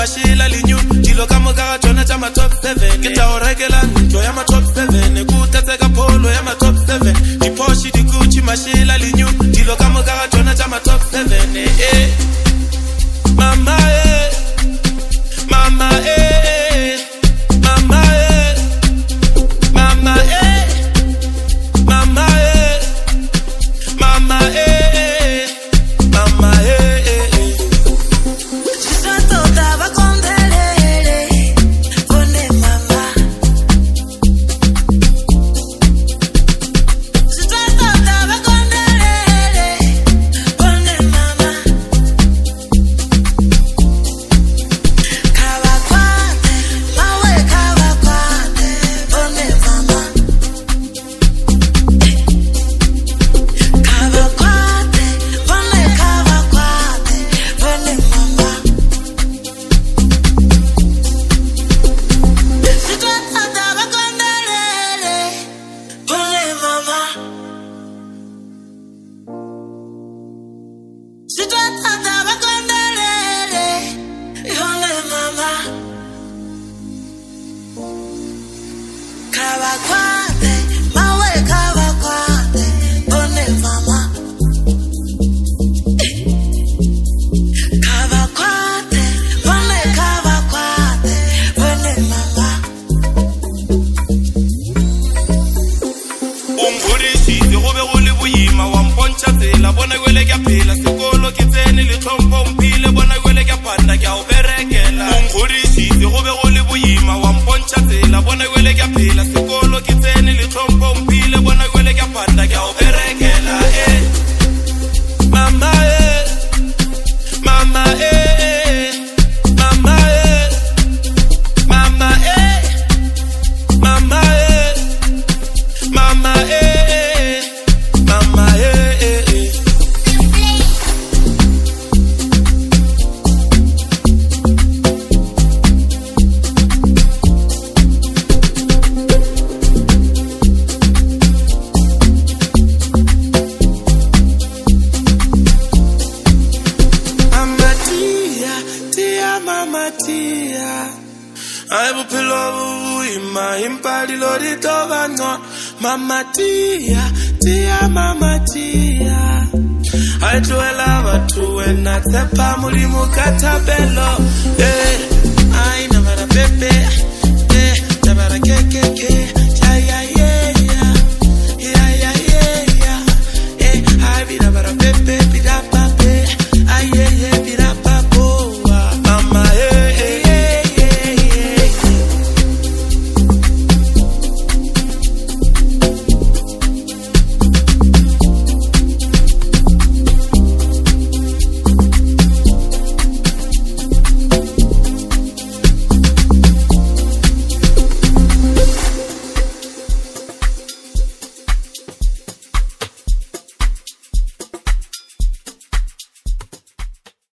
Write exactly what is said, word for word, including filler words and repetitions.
mashila linyu dilo ka moka tsona tsa ma top seven ke tla o rekela ntlo ya ma top seven ku tateka polo ya ma top seven di Porsche di Gucci mashila linyu dilo ka moka tsona tsa ma top seven eh mama eh mama eh mama eh mama eh mama eh mama eh mama eh Mama tia, tia mama tia I do love her too and I tap a mulimu katabelo eh